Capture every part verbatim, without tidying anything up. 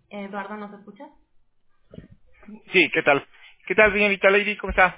Eduardo, ¿nos escuchas? Sí, ¿qué tal? ¿Qué tal, señorita Lady? ¿Cómo está?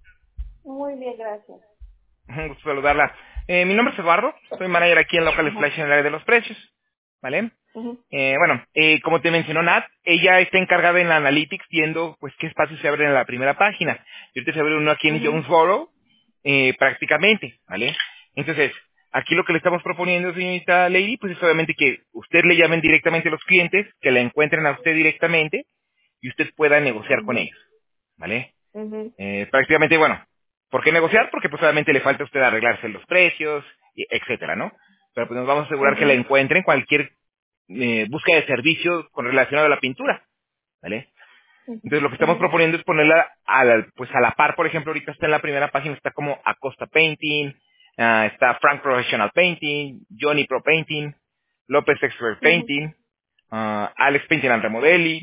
Muy bien, gracias. Un gusto saludarla. Eh, mi nombre es Eduardo, soy manager aquí en Local Ajá. Splash en el área de los precios, ¿vale? Ujú, Eh, bueno, eh, como te mencionó Nat, ella está encargada en la Analytics viendo pues qué espacios se abren en la primera página. Y ahorita se abre uno aquí en ujú, Jonesboro, eh, prácticamente, ¿vale? Entonces, aquí lo que le estamos proponiendo, señorita Lady, pues es obviamente que usted le llamen directamente a los clientes, que la encuentren a usted directamente y usted pueda negociar con ujú, ellos, ¿vale? ujú, Eh, prácticamente, bueno, ¿por qué negociar? Porque pues obviamente le falta a usted arreglarse los precios, y etcétera, ¿no? Pero pues nos vamos a asegurar que la ujú, encuentren cualquier eh, búsqueda de servicio con relacionado a la pintura, ¿vale? Entonces lo que estamos ujú, proponiendo es ponerla a la, pues a la par, por ejemplo, ahorita está en la primera página, está como Acosta Painting, ah, está Frank Professional Painting, Johnny Pro Painting, López Expert ujú, Painting, ah, Alex Painting and Remodeling,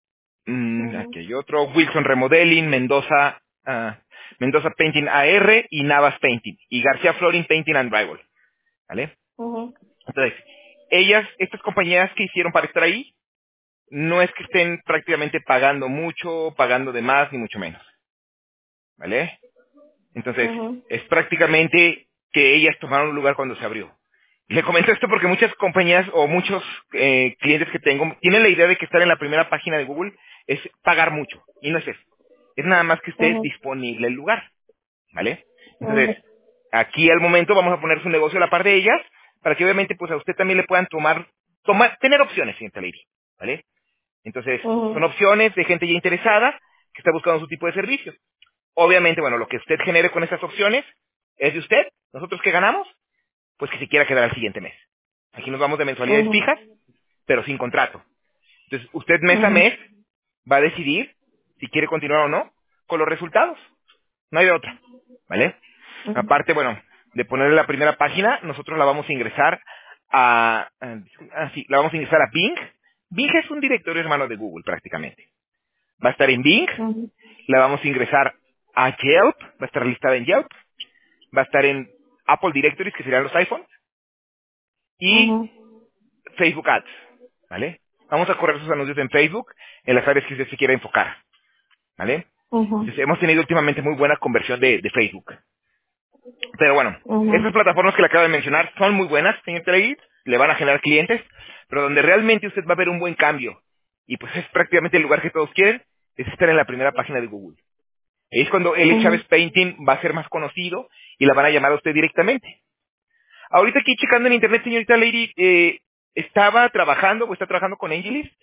Mm, ujú, aquí hay otro, Wilson Remodeling, Mendoza, ah, Mendoza Painting A R y Navas Painting. Y García Flooring Painting and Drywall, ¿vale? ujú, Entonces, ellas, estas compañías que hicieron para estar ahí, no es que estén prácticamente pagando mucho, pagando de más, ni mucho menos, ¿vale? Entonces, ujú, es prácticamente que ellas tomaron un lugar cuando se abrió. Le comento esto porque muchas compañías o muchos eh, clientes que tengo tienen la idea de que estar en la primera página de Google es pagar mucho. Y no es eso. Es nada más que esté ujú, disponible el lugar. ¿Vale? Entonces, ujú, aquí al momento vamos a poner su negocio a la par de ellas para que obviamente pues a usted también le puedan tomar, tomar tener opciones, señorita Lady. ¿Vale? Entonces, son ujú, opciones de gente ya interesada que está buscando su tipo de servicio. Obviamente, bueno, lo que usted genere con esas opciones es de usted. Nosotros que ganamos, pues que se quiera quedar al siguiente mes. Aquí nos vamos de mensualidades ujú, fijas, pero sin contrato. Entonces, usted mes a ujú, mes va a decidir si quiere continuar o no con los resultados. No hay de otra. ¿Vale? ujú. Aparte, bueno, de ponerle la primera página, nosotros la vamos a ingresar a, a- ah, sí, la vamos a ingresar a Bing. Bing es un directorio hermano de Google prácticamente. Va a estar en Bing, Ujú, la vamos a ingresar a Yelp, va a estar listada en Yelp, va a estar en Apple Directories, que serían los iPhones, y ujú, Facebook Ads, ¿vale? Vamos a correr sus anuncios en Facebook, en las áreas que usted se quiera enfocar, ¿vale? ujú, Entonces, hemos tenido últimamente muy buena conversión de, de Facebook. Pero bueno, ujú, estas plataformas que le acabo de mencionar son muy buenas, señor Trade, le van a generar clientes, pero donde realmente usted va a ver un buen cambio, y pues es prácticamente el lugar que todos quieren, es estar en la primera página de Google. Es cuando L. ujú. Chávez Painting va a ser más conocido y la van a llamar a usted directamente. Ahorita aquí checando en internet, señorita Lady, eh, ¿estaba trabajando o está trabajando con Angelist?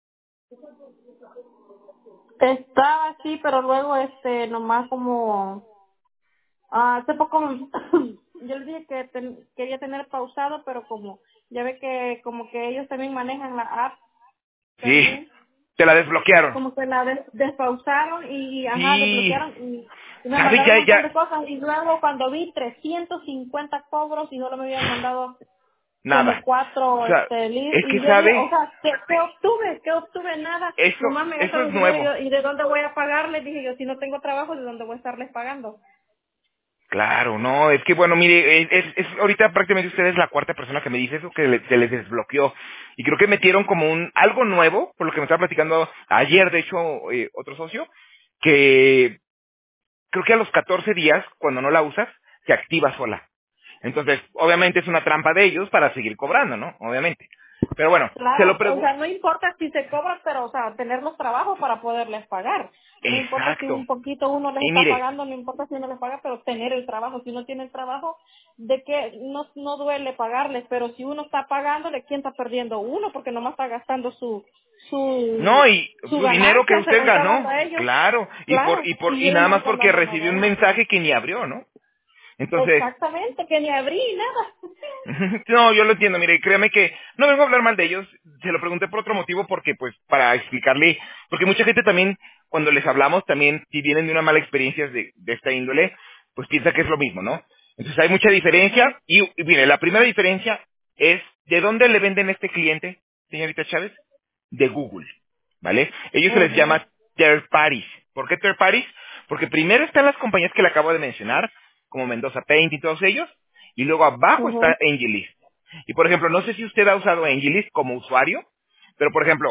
Estaba así, pero luego, este, nomás como, ah, hace poco, yo le dije que ten- quería tener pausado, pero como, ya ve que como que ellos también manejan la app Sí, también, te la desbloquearon. como que la des- despausaron y, ajá, Sí, desbloquearon y, y me ¿sabe? mandaron un Ya, montón ya, de cosas y luego cuando vi trescientos cincuenta cobros y solo me habían mandado como nada. O cuatro sea, este leads es que y yo dije, o sabe, sea, ¿qué, qué obtuve? ¿Qué obtuve? Nada, eso, nomás me eso gastaron es el dinero y, nuevo. yo, y ¿de dónde voy a pagarles? Dije yo, si no tengo trabajo, ¿de dónde voy a estarles pagando? Claro, no, es que bueno, mire, es, es- es- ahorita prácticamente usted es la cuarta persona que me dice eso, que le- se les desbloqueó. Y creo que metieron como un, algo nuevo, por lo que me estaba platicando ayer, de hecho, eh, otro socio, que creo que a los catorce días, cuando no la usas, se activa sola. Entonces, obviamente es una trampa de ellos para seguir cobrando, ¿no? Obviamente. Pero bueno, se lo Claro, o pregunto. sea, no importa si se cobra, pero, o sea, tener los trabajos para poderles pagar. No importa si Exacto. un poquito uno les Y está mire, pagando, no importa si uno les paga, pero tener el trabajo. Si uno tiene el trabajo, de que no, no duele pagarles, pero si uno está pagándole, ¿quién está perdiendo? Uno, porque nomás está gastando su, no, su, y su su dinero que ganancia, se usted lo está dando ganó, a ellos. claro, y por, Claro, y por, y y ellos nada no más están porque dando nada recibió un de eso. mensaje que ni abrió, ¿no? Entonces, Exactamente, que ni abrí nada. no, yo lo entiendo, mire, créame que no vengo a hablar mal de ellos, se lo pregunté por otro motivo porque, pues, para explicarle, porque mucha gente también, cuando les hablamos, también, si vienen de una mala experiencia de, de esta índole, pues piensa que es lo mismo, ¿no? Entonces hay mucha Ujú, diferencia, y, y mire, la primera diferencia es, ¿de dónde le venden a este cliente, señorita Chávez? De Google, ¿vale? Ellos se les ujú, llama third parties. ¿Por qué third parties? Porque primero están las compañías que le acabo de mencionar, como Mendoza Paint y todos ellos, y luego abajo ujú, está AngelList. Y por ejemplo, no sé si usted ha usado AngelList como usuario, pero por ejemplo,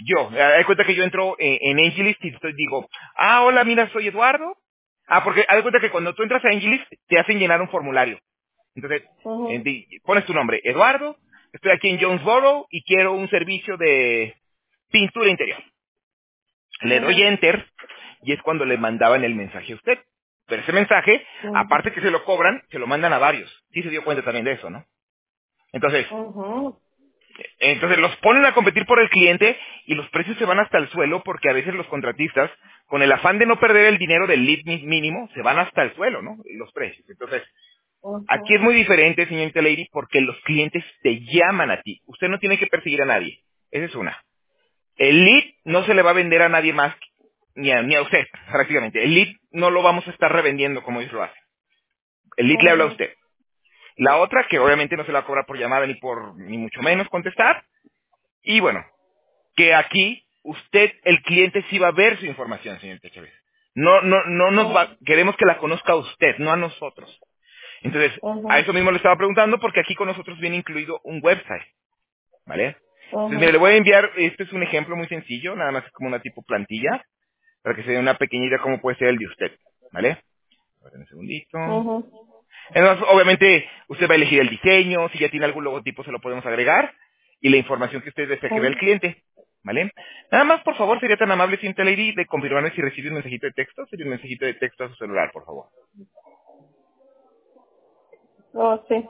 Yo, eh, haz de cuenta que yo entro eh, en AngelList y estoy, digo, ah, hola, mira, soy Eduardo. Ah, porque haz de cuenta que cuando tú entras a AngelList te hacen llenar un formulario. Entonces, eh, Ujú, di- pones tu nombre, Eduardo, estoy aquí en Jonesboro y quiero un servicio de pintura interior. Le doy ujú, enter y es cuando le mandaban el mensaje a usted. Pero ese mensaje, ujú, aparte que se lo cobran, se lo mandan a varios. Sí se dio cuenta también de eso, ¿no? Entonces, ujú, entonces los ponen a competir por el cliente y los precios se van hasta el suelo porque a veces los contratistas, con el afán de no perder el dinero del lead mi- mínimo, se van hasta el suelo, ¿no? Los precios. Entonces, aquí es ujú, muy diferente, señorita Lady, porque los clientes te llaman a ti. Usted no tiene que perseguir a nadie. Esa es una. El lead no se le va a vender a nadie más, ni a, ni a usted, prácticamente. El lead no lo vamos a estar revendiendo como ellos lo hacen. El lead le habla a ujú, usted. La otra, que obviamente no se la va a cobrar por llamada ni por, ni mucho menos contestar. Y bueno, que aquí usted, el cliente, sí va a ver su información, señorita Chávez. No, no, no nos va, queremos que la conozca a usted, no a nosotros. Entonces, a ujú, eso mismo le estaba preguntando porque aquí con nosotros viene incluido un website, ¿vale? Entonces, mire, ujú, le voy a enviar, este es un ejemplo muy sencillo, nada más es como una tipo plantilla, para que se dé una pequeña idea cómo puede ser el de usted, ¿vale? A ver, un segundito. ujú, Entonces, obviamente, usted va a elegir el diseño, si ya tiene algún logotipo se lo podemos agregar, y la información que usted desea que vea el ujú. cliente, ¿vale? Nada más, por favor, sería tan amable, señorita Lady, de confirmarme si recibe un mensajito de texto, sería un mensajito de texto a su celular, por favor. Oh, sí.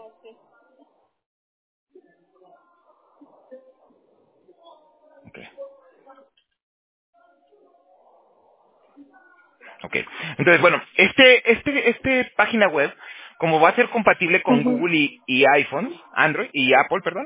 Ok. Ok. Entonces, bueno, este, este, este página web, como va a ser compatible con Ujú, Google y, y iPhones, Android y Apple, perdón,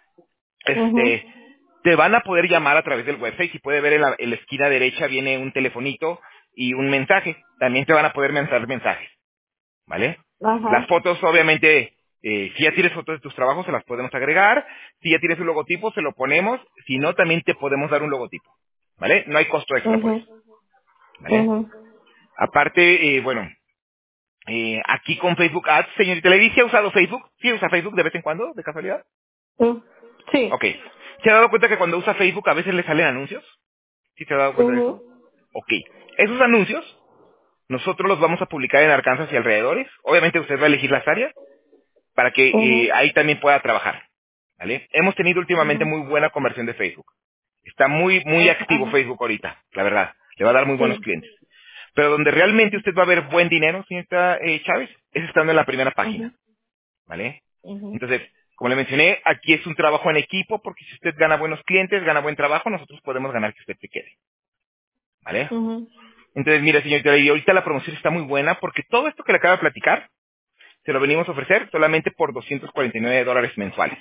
este, ujú, te van a poder llamar a través del website. Si puede ver en la, en la esquina derecha viene un telefonito y un mensaje. También te van a poder mandar mensajes, ¿vale? Las ajá, fotos, obviamente, eh, si ya tienes fotos de tus trabajos, se las podemos agregar. Si ya tienes un logotipo, se lo ponemos. Si no, también te podemos dar un logotipo, ¿vale? No hay costo extra por ujú, eso, ¿vale? ujú, Aparte, eh, bueno, eh, aquí con Facebook Ads, señorita Lady, ¿sí ha usado Facebook? ¿Sí usa Facebook de vez en cuando, de casualidad? ujú. Sí. Ok. ¿Se ha dado cuenta que cuando usa Facebook a veces le salen anuncios? ¿Sí se ha dado cuenta de eso? Ujú, Ok. Esos anuncios, nosotros los vamos a publicar en Arkansas y alrededores. Obviamente usted va a elegir las áreas para que eh, ujú, ahí también pueda trabajar, ¿vale? Hemos tenido últimamente ujú. muy buena conversión de Facebook. Está muy, muy Ajá, activo ajá. Facebook ahorita, la verdad. Le va a dar muy buenos Sí. clientes. Pero donde realmente usted va a ver buen dinero, señorita eh, Chávez, es estando en la primera Ujú, página, ¿vale? ujú, Entonces, como le mencioné, aquí es un trabajo en equipo, porque si usted gana buenos clientes, gana buen trabajo, nosotros podemos ganar que usted se quede, ¿vale? ujú, Entonces, mire, señorita Lady, ahorita la promoción está muy buena porque todo esto que le acabo de platicar se lo venimos a ofrecer solamente por doscientos cuarenta y nueve dólares mensuales,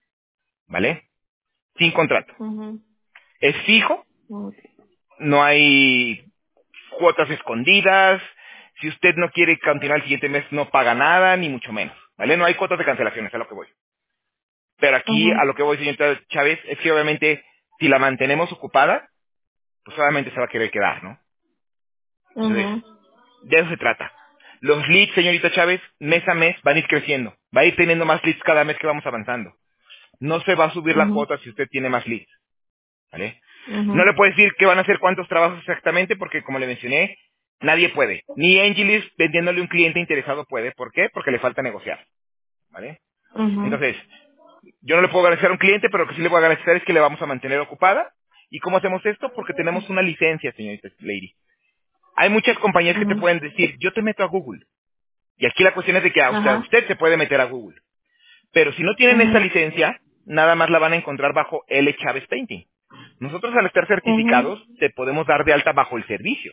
¿vale? Sin contrato. ujú, Es fijo, ujú, no hay cuotas escondidas. Si usted no quiere continuar el siguiente mes, no paga nada, ni mucho menos, ¿vale? No hay cuotas de cancelaciones, es a lo que voy. Pero aquí, a lo que voy, señorita Chávez, es que obviamente, si la mantenemos ocupada, pues obviamente se va a querer quedar, ¿no? Entonces, ujú, de eso se trata. Los leads, señorita Chávez, mes a mes van a ir creciendo. Va a ir teniendo más leads cada mes que vamos avanzando. No se va a subir la ujú, cuota si usted tiene más leads, ¿vale? No ujú, le puedo decir que van a hacer cuántos trabajos exactamente porque, como le mencioné, nadie puede. Ni Angelis vendiéndole a un cliente interesado puede. ¿Por qué? Porque le falta negociar, ¿vale? ujú, Entonces, yo no le puedo garantizar a un cliente, pero lo que sí le voy a garantizar es que le vamos a mantener ocupada. ¿Y cómo hacemos esto? Porque tenemos una licencia, señorita Lady. Hay muchas compañías que te ujú. pueden decir, yo te meto a Google. Y aquí la cuestión es de que a usted, a Ajá. usted se puede meter a Google. Pero si no tienen esta Ujú, licencia, nada más la van a encontrar bajo L. Chávez Painting. Nosotros al estar ujú, certificados, te podemos dar de alta bajo el servicio.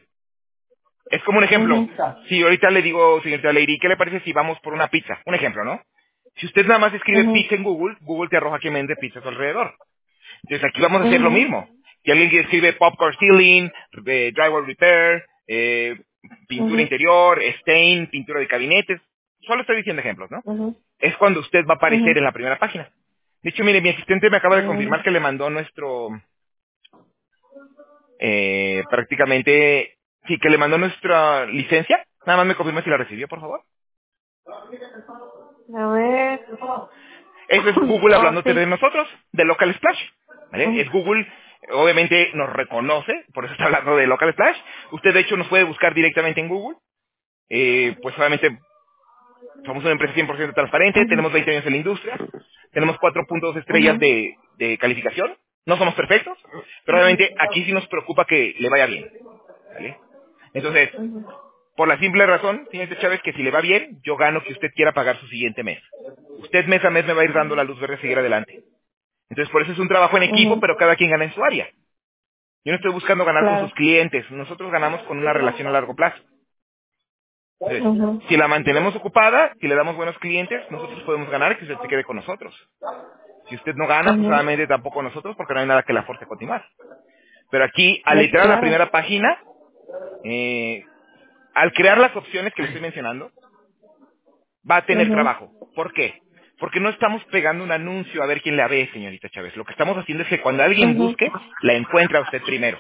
Es como un ejemplo. ujú, Si ahorita le digo, señorita Lady, ¿qué le parece si vamos por una pizza? Un ejemplo, ¿no? Si usted nada más escribe ujú, pizza en Google, Google te arroja que vende pizzas alrededor. Entonces aquí vamos a hacer lo ujú, mismo. Si alguien que escribe popcorn ceiling, eh, drywall repair, eh, pintura ujú, interior, stain, pintura de gabinetes, solo estoy diciendo ejemplos, ¿no? ujú, Es cuando usted va a ujú, aparecer en la primera página. De hecho, mire, mi asistente me acaba de ujú. confirmar que le mandó nuestro, eh, prácticamente, sí, que le mandó nuestra licencia. Nada más me confirma si la recibió, por favor. A ver. Eso es Google Oh, hablándote de sí. nosotros, de Local Splash, ¿vale? Ujú, Es Google, obviamente nos reconoce, por eso está hablando de Local Splash. Usted de hecho nos puede buscar directamente en Google. Eh, pues obviamente somos una empresa cien por ciento transparente, Ujú, tenemos veinte años en la industria, tenemos cuatro punto dos estrellas ujú, de, de calificación, no somos perfectos, pero ujú, obviamente aquí sí nos preocupa que le vaya bien, ¿vale? Entonces, ujú, por la simple razón, señorita Chávez, que si le va bien, yo gano que usted quiera pagar su siguiente mes. Usted mes a mes me va a ir dando la luz verde a seguir adelante. Entonces, por eso es un trabajo en equipo, ujú. pero cada quien gana en su área. Yo no estoy buscando ganar con sus Claro. clientes, nosotros ganamos con una relación a largo plazo. Entonces, Ujú, si la mantenemos ocupada, si le damos buenos clientes, nosotros podemos ganar que usted se quede con nosotros. Si usted no gana, pues ujú. obviamente tampoco nosotros, porque no hay nada que la force a continuar. Pero aquí, al Pues entrar a la claro. primera página, eh, al crear las opciones que le estoy mencionando, va a tener Ujú, trabajo. ¿Por qué? Porque no estamos pegando un anuncio a ver quién la ve, señorita Chávez. Lo que estamos haciendo es que cuando alguien ujú, busque, la encuentra a usted primero.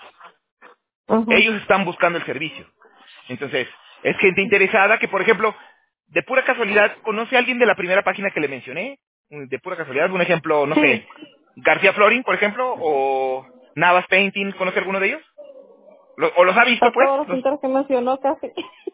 ujú. Ellos están buscando el servicio. Entonces, es gente interesada que, por ejemplo, de pura casualidad, ¿conoce a alguien de la primera página que le mencioné? Mm, De pura casualidad, un ejemplo, no sé, Sí, García Florin, por ejemplo, o Navas Painting, ¿conoce alguno de ellos? Lo- ¿O los ha visto, a pues? todos los Los... pintores que mencionó casi.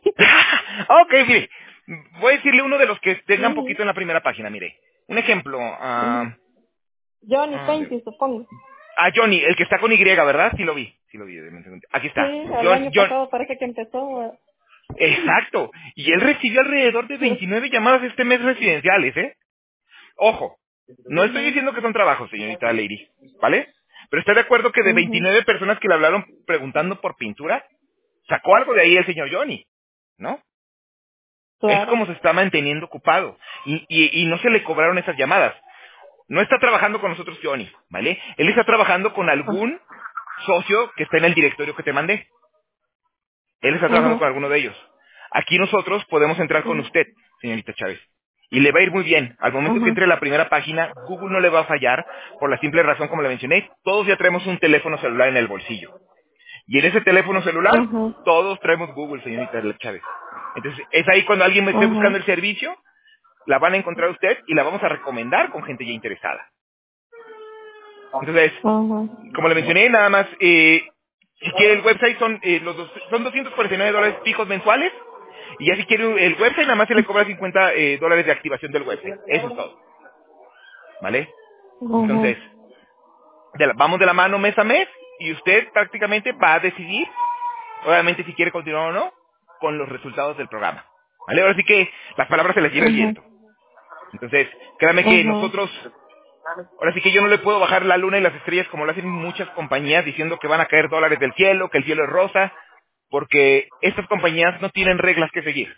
ok, mire, voy a decirle uno de los que tengan Ujú, poquito en la primera página, mire. Un ejemplo, ujú. ah, Johnny a ver, Painting, supongo. a Johnny, el que está con Y, ¿verdad? Sí lo vi, sí lo vi. deme un segundo. Aquí Sí, está. el John, año John, pasado parece que empezó. eh. exacto. Y él recibió alrededor de veintinueve llamadas este mes residenciales, ¿eh? Ojo, no estoy Ujú, diciendo que son trabajos, señorita Lady, ¿vale? Pero está de acuerdo que de ujú. veintinueve personas que le hablaron preguntando por pintura, sacó algo de ahí el señor Johnny, ¿no? Es Claro. como se está manteniendo ocupado. Y, y, y no se le cobraron esas llamadas. No está trabajando con nosotros Johnny, ¿vale? Él está trabajando con algún socio que está en el directorio que te mandé. Él está trabajando Ujú, con alguno de ellos. Aquí nosotros podemos entrar con ujú, usted, señorita Chávez. Y le va a ir muy bien. Al momento que ujú, entre a la primera página, Google no le va a fallar por la simple razón, como le mencioné, todos ya traemos un teléfono celular en el bolsillo. Y en ese teléfono celular, ujú, todos traemos Google, señorita Chávez. Entonces, es ahí cuando alguien me esté ujú, buscando el servicio, la van a encontrar usted y la vamos a recomendar con gente ya interesada. Entonces, ujú, como le mencioné, nada más, eh, si quiere el website son eh, los dos- son doscientos cuarenta y nueve dólares fijos mensuales, y ya si quiere el website, nada más se le cobra cincuenta eh, dólares de activación del website. Eso es todo, ¿vale? ujú, Entonces, de la- vamos de la mano mes a mes, y usted prácticamente va a decidir, obviamente, si quiere continuar o no, con los resultados del programa. ¿Vale? Ahora sí que las palabras se les lleva el ujú, viento. Entonces, créame que ujú, nosotros, ahora sí que yo no le puedo bajar la luna y las estrellas como lo hacen muchas compañías diciendo que van a caer dólares del cielo, que el cielo es rosa, porque estas compañías no tienen reglas que seguir.